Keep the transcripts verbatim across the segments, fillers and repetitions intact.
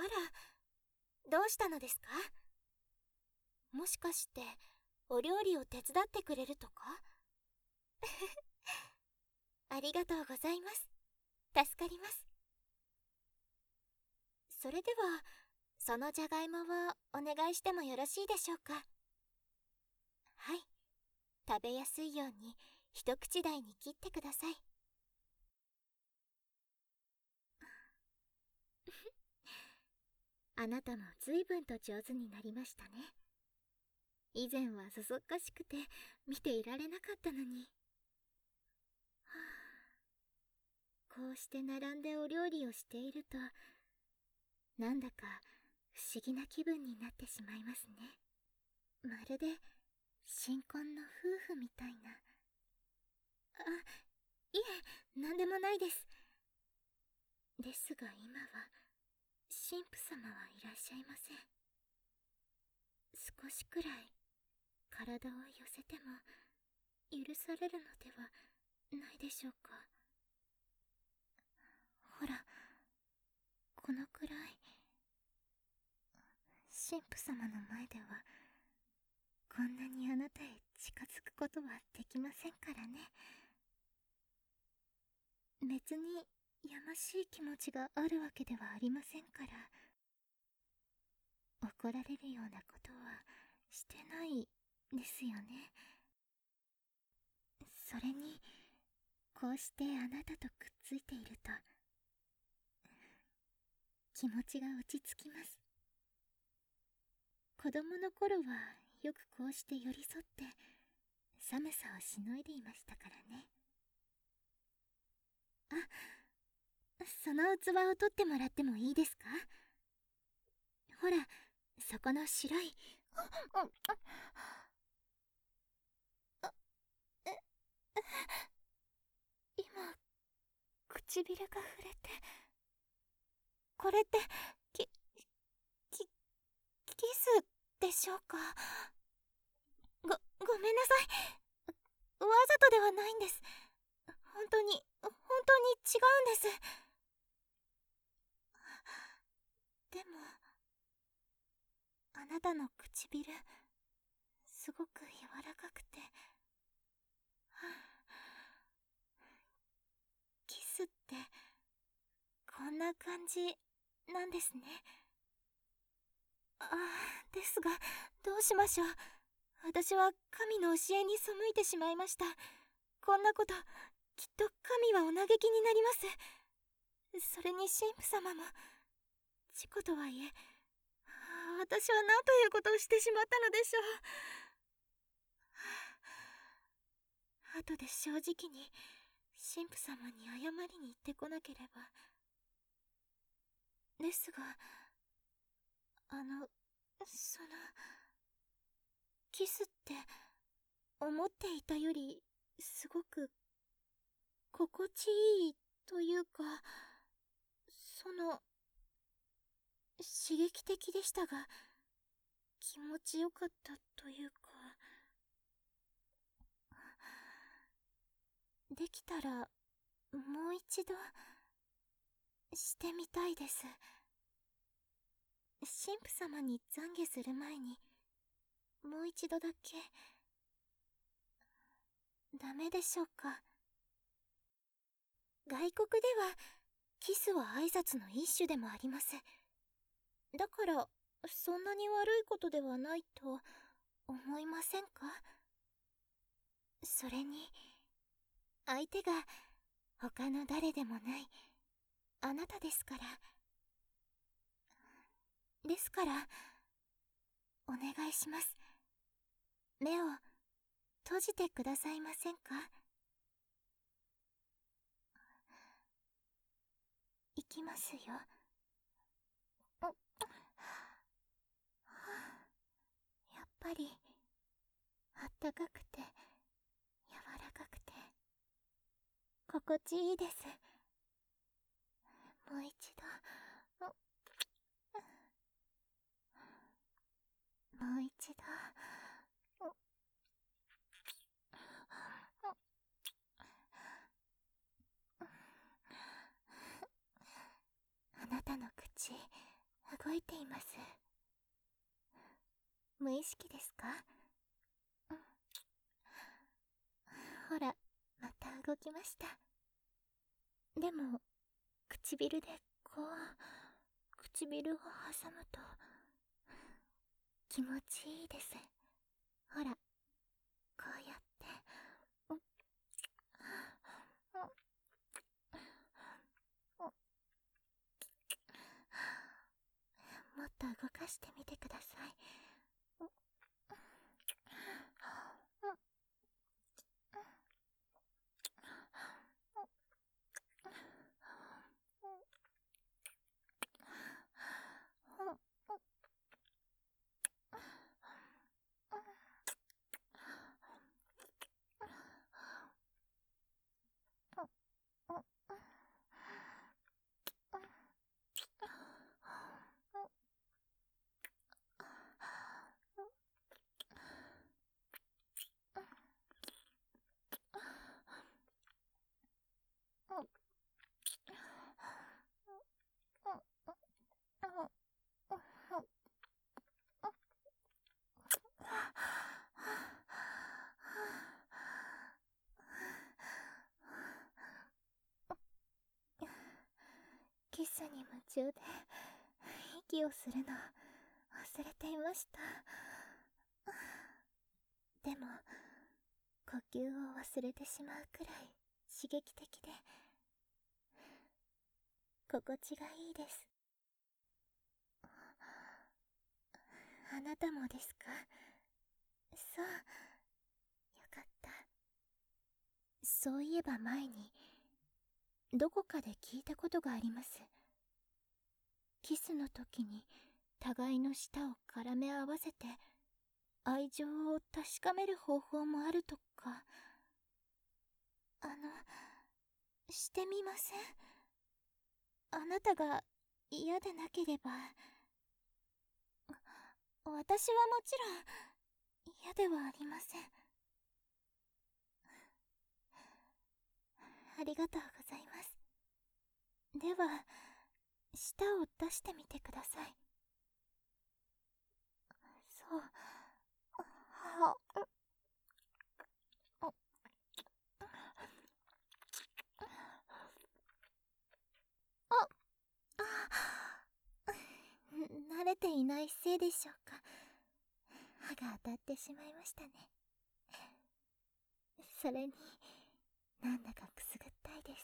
ら、どうしたのですか？もしかしてお料理を手伝ってくれるとか？ありがとうございます。助かります。それではそのじゃがいもをお願いしてもよろしいでしょうか？はい、食べやすいように一口大に切ってください。あなたも随分と上手になりましたね。以前はそそっかしくて見ていられなかったのに。はあ、こうして並んでお料理をしていると、なんだか不思議な気分になってしまいますね。まるで新婚の夫婦みたいな。あ、いえ、なんでもないです。ですが今は神父様はいらっしゃいません。少しくらい体を寄せても許されるのではないでしょうか。ほら、このくらい神父様の前ではこんなにあなたへ近づくことはできませんからね。別にやましい気持ちがあるわけではありませんから。怒られるようなことはしてないですよね。それにこうしてあなたとくっついていると気持ちが落ち着きます。子供の頃はよくこうして寄り添って寒さをしのいでいましたからね。あ、その器を取ってもらってもいいですか？ほら、そこの白い。今唇が触れて、これってききキスでしょうか？ごごめんなさい。わざとではないんです。本当に本当に違うんです。でもあなたの唇すごく柔らかくて、キスってこんな感じなんですね。ああ、ですがどうしましょう。私は神の教えに背いてしまいました。こんなこときっと神はお嘆きになります。それに神父様も事故とはいえ、私は何ということをしてしまったのでしょう。後で正直に神父様に謝りに行ってこなければ。ですが、あのそのキスって思っていたよりすごく心地いいというか、その刺激的でしたが気持ちよかったというか。できたらもう一度してみたいです。神父様に懺悔する前にもう一度だけ。ダメでしょうか？外国ではキスは挨拶の一種でもあります。だからそんなに悪いことではないと思いませんか？それに相手が他の誰でもないあなたですから。ですからお願いします。目を閉じてくださいませんか？いきますよ。やっぱりあったかくて柔らかくて心地いいです。もう一度。もう一度。あなたの口動いています。無意識ですか？うん。ほら、また動きました。でも、唇でこう、唇を挟むと、気持ちいいです。ほら、こうやって。もっと動かしてみてください。キスに夢中で息をするの忘れていました。でも呼吸を忘れてしまうくらい刺激的で心地がいいです。あなたもですか？そう、よかった。そういえば前にどこかで聞いたことがあります。キスの時に互いの舌を絡め合わせて愛情を確かめる方法もあるとか。あの、してみません？あなたが嫌でなければ。私はもちろん嫌ではありません。ありがとうございます。では、舌を出してみてください。そう。はあ。慣れていないせいでしょうか。歯が当たってしまいましたね。それに、なんだかくすぐったいです。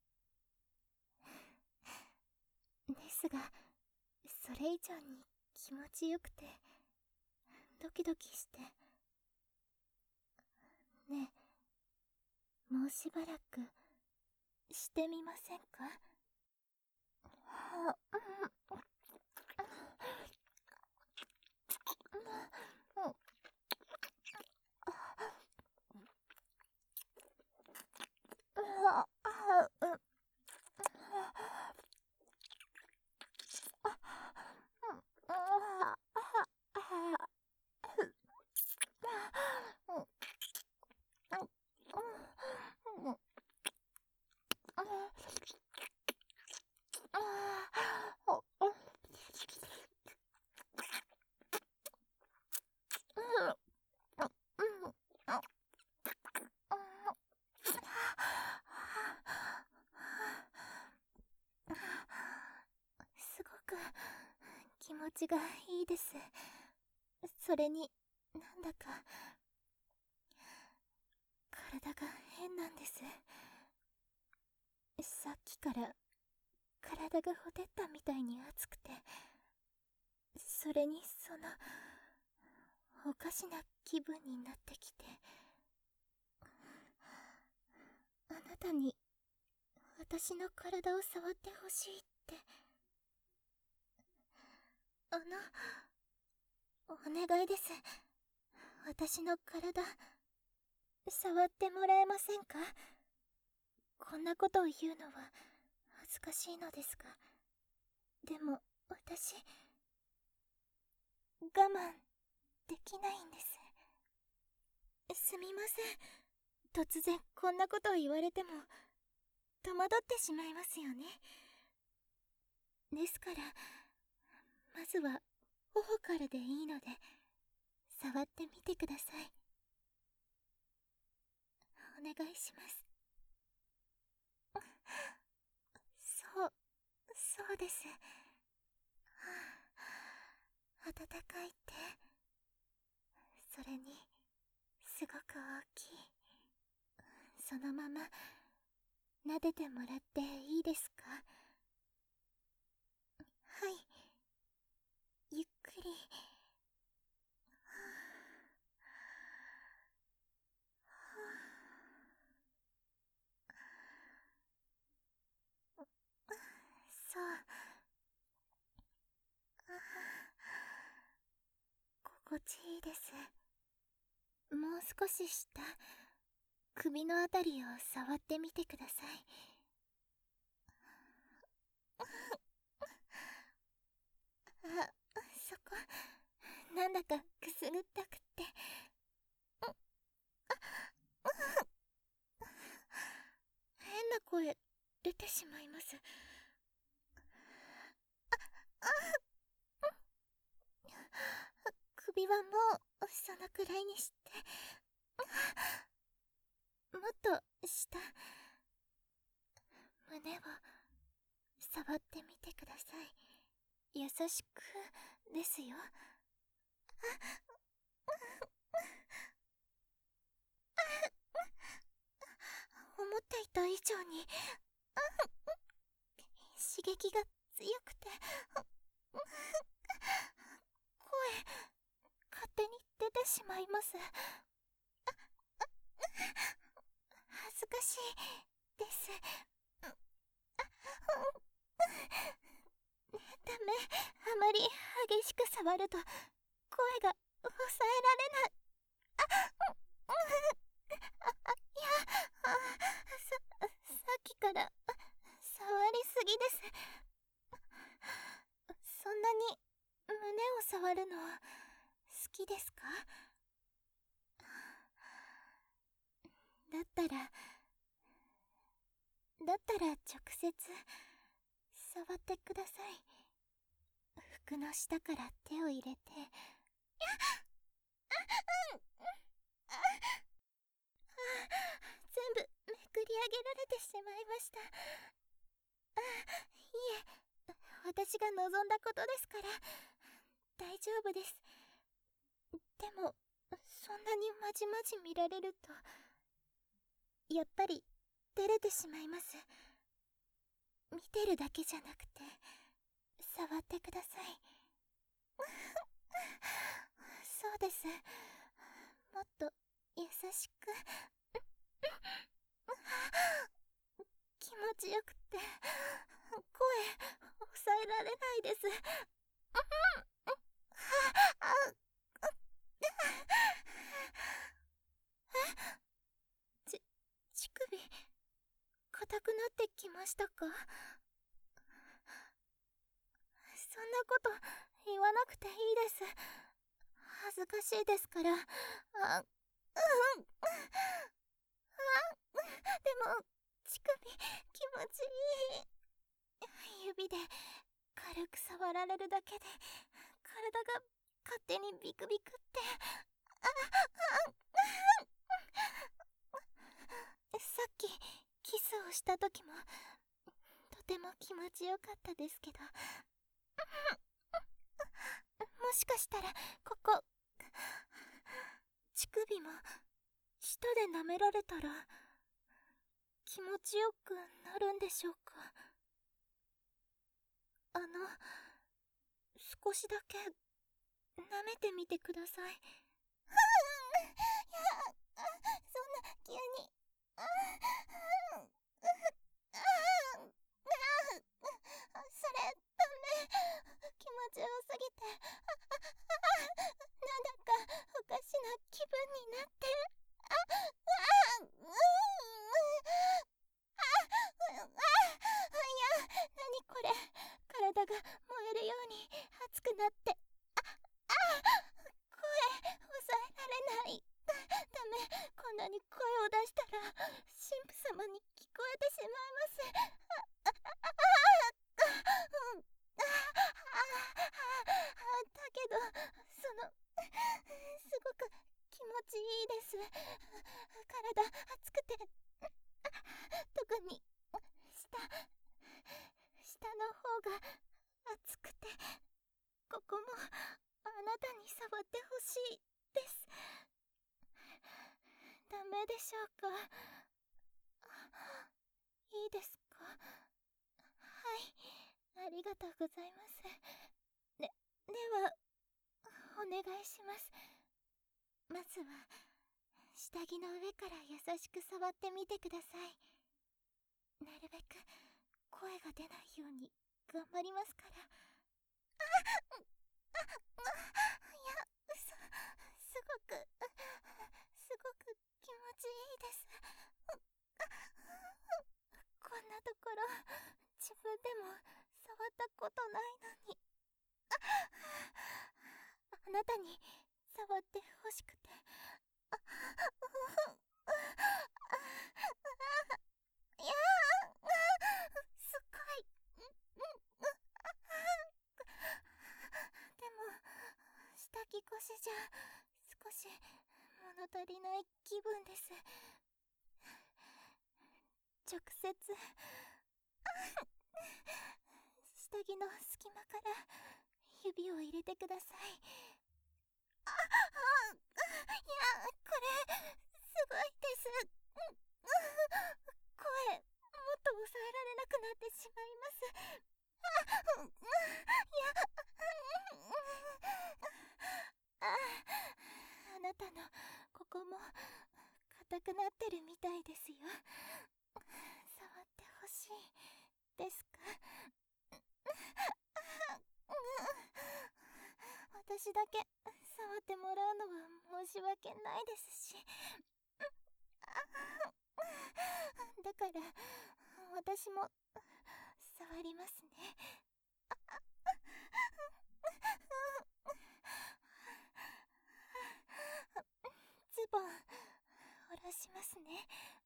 ですが、それ以上に気持ちよくて、ドキドキして。ねえ、もうしばらく、してみませんか？はあ、うん。すごく気持ちがいいです。それになんだか体が変なんです。さっきから体がほてったみたいに熱くて、それにそのおかしな気分になってきて。あなたに私の体を触ってほしいって。あの、お願いです。私の体触ってもらえませんか？こんなことを言うのは恥ずかしいのですが、でも私我慢できないんです。すみません、突然こんなことを言われても戸惑ってしまいますよね。ですからまずは頬からでいいので触ってみてください。お願いします。そう、そうです。はあ、暖かいって。それにすごく大きい。そのまま撫でてもらっていいですか？はい、ゆっくり。そう、心地いいです。もう少し下、首のあたりを触ってみてください。あ、そこ、なんだかくすぐったくって。変な声出てしまいます。首はもうそのくらいにして、もっと下、胸を触ってみてください。優しくですよ。思っていた以上に刺激が強くて、声勝手に出てしまいます。恥ずかしいです。ダメ、あまり激しく触ると声が抑えられない。あ、いや、あ、さ、さっきから触りすぎです。そんなに胸を触るの好きですか？だったら、だったら直接触ってください。服の下から手を入れて。全部めくり上げられてしまいました。あ、いえ、私が望んだことですから大丈夫です。でもそんなにまじまじ見られるとやっぱり照れてしまいます。見てるだけじゃなくて触ってください。そうです。もっと優しく。気持ちよくて声抑えられないです。ち、乳首硬くなってきましたか？そんなこと言わなくていいです。恥ずかしいですから。あ、うん。あ、でも乳首気持ちいい。指で軽く触られるだけで体が勝手にビクビクって。あ、あ、さっきキスをした時もとても気持ちよかったですけど、もしかしたらここ乳首も舌で舐められたら気持ちよくなるんでしょうか？あの、少しだけ舐めてみてください。いや、そんな急に。あ、それダメ。気持ちよすぎて、なんだかおかしな気分になって。あ、あ、うん、あ、あ、いや、何これ。体が燃えるように熱くなって。あ、あ、声抑えられない。だ、ダメ。こんなに声を出したら神父様に聞こえてしまいます。あ、あ、あ、あ、うん、あ、あ、 こもあなたに触ってほしいです。ダメでしょうか？いいですか？はい、ありがとうございます。で、では、お願いします。まずは、下着の上から優しく触ってみてください。なるべく、声が出ないように頑張りますから。あっ、あ、いや、す、すごく、すごく気持ちいいです。こんなところ、自分でも触ったことないのに。あなたに触ってほしくて。あ、いやー、すごい。でも、下着越しじゃ少し物足りない気分です。直接下着の隙間から指を入れてください。あ、あ、いや、これすごいです。声もっと抑えられなくなってしまいます。あ、いや、あ、あなたのここも硬くなってるみたいですよ。触ってほしいですか？私だけ触ってもらうのは申し訳ないですし。だから私も触りますね。ズボン下ろしますね。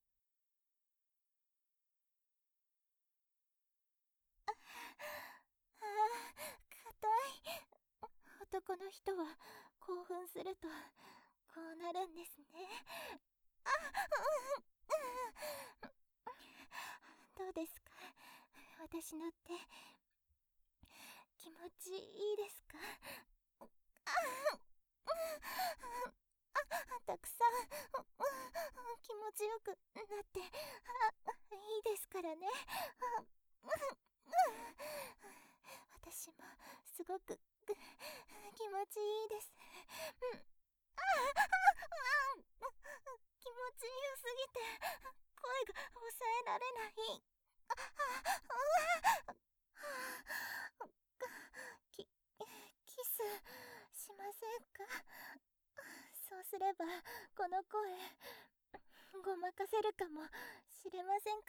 ああ、硬い。男の人は興奮するとこうなるんですね。あ、どうですか？私の手気持ちいいですか？あ、たくさん気持ちよくなっていいですからね。私もすごく気持ちいいです。うん、気持ちよすぎて声が抑えられない。き、キスしませんか？そうすればこの声ごまかせるかもしれませんから。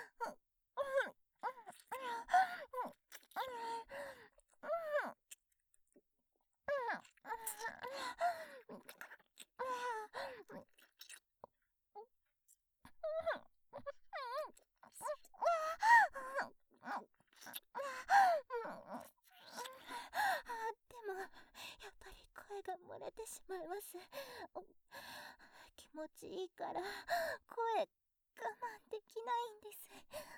でもやっぱり声が漏れてしまいます。気持ちいいから声我慢できないんです。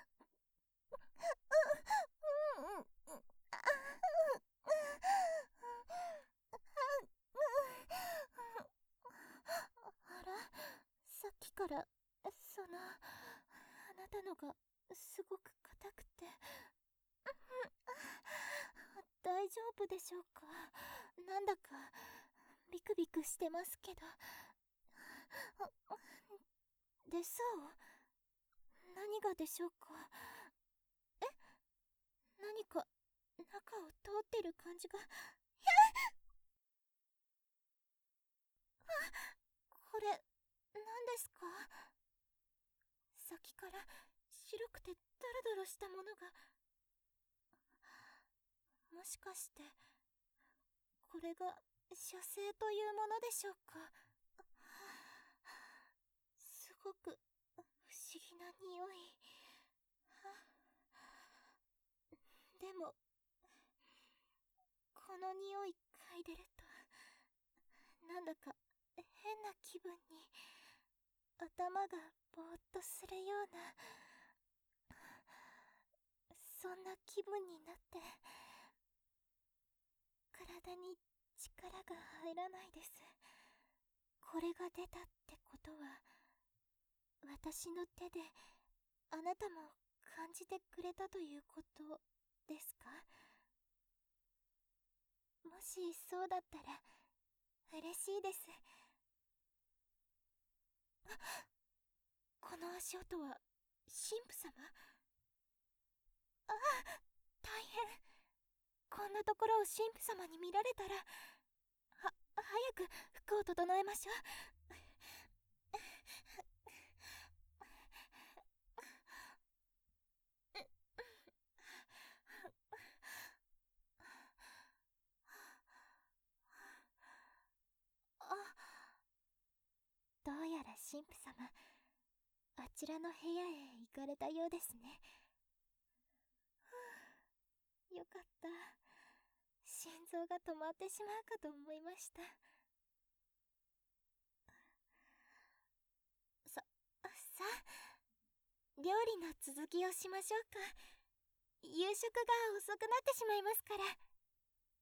あら、さっきからそのあなたのがすごく硬くて。大丈夫でしょうか？なんだかビクビクしてますけど。でそう？何がでしょうか？え？何か中を通ってる感じが。あ、これ何ですか？さっきから白くてドロドロしたものが。もしかしてこれが射精というものでしょうか？すごく不思議な匂い。でもこの匂い嗅いでるとなんだか変な気分に、頭がぼーっとするような、そんな気分になって、か体に力が入らないです。これが出たってことは、私の手であなたも感じてくれたということですか？もしそうだったら嬉しいです。この足音は神父様？ああ、大変。こんなところを神父様に見られたら、は早く服を整えましょう。あ、どうやら神父様、あちらの部屋へ行かれたようですね。ふう、よかった。心臓が止まってしまうかと思いました。さ、さあ、料理の続きをしましょうか。夕食が遅くなってしまいますから。